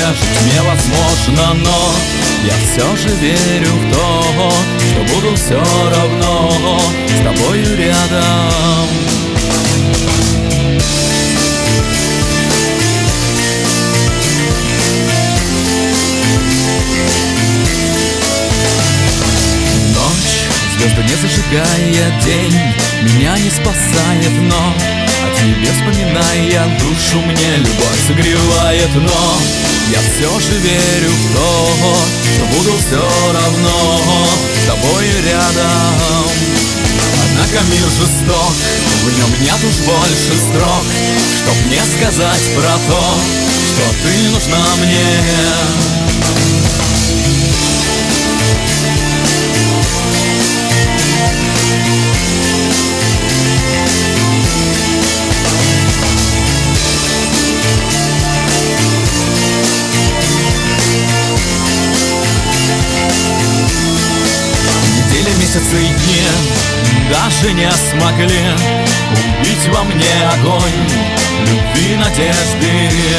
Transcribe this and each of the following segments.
жить невозможно, но я все же верю в то, что буду все равно с тобою рядом. Звезды не зажигая день, меня не спасает, но о тебе вспоминая душу мне любовь согревает. Но я все же верю в то, что буду все равно с тобой рядом. Однако мир жесток, в нем нет уж больше строк, чтоб мне сказать про то, что ты нужна мне. Месяцы и дни даже не смогли убить во мне огонь любви, надежды.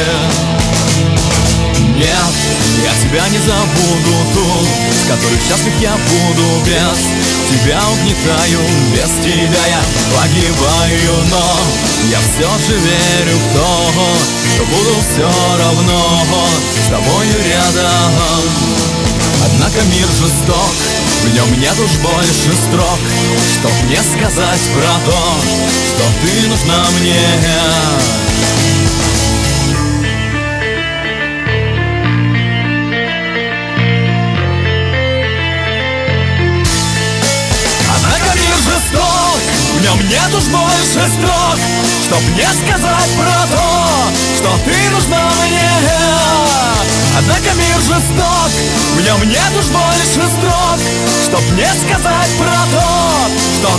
Нет, я тебя не забуду, ту, с которой счастлив я буду. Без тебя угнетаю, без тебя я погибаю. Но я все же верю в то, что буду все равно с тобою рядом. Однако мир жесток, в нем нет уж больше строк, чтоб мне сказать про то, что ты нужна мне. Однако мир жесток, в нем нет уж больше строк, чтоб мне сказать про то, что ты нужна мне. Однако мир жесток, в нем нет уж больше строк, чтоб мне сказать про то, что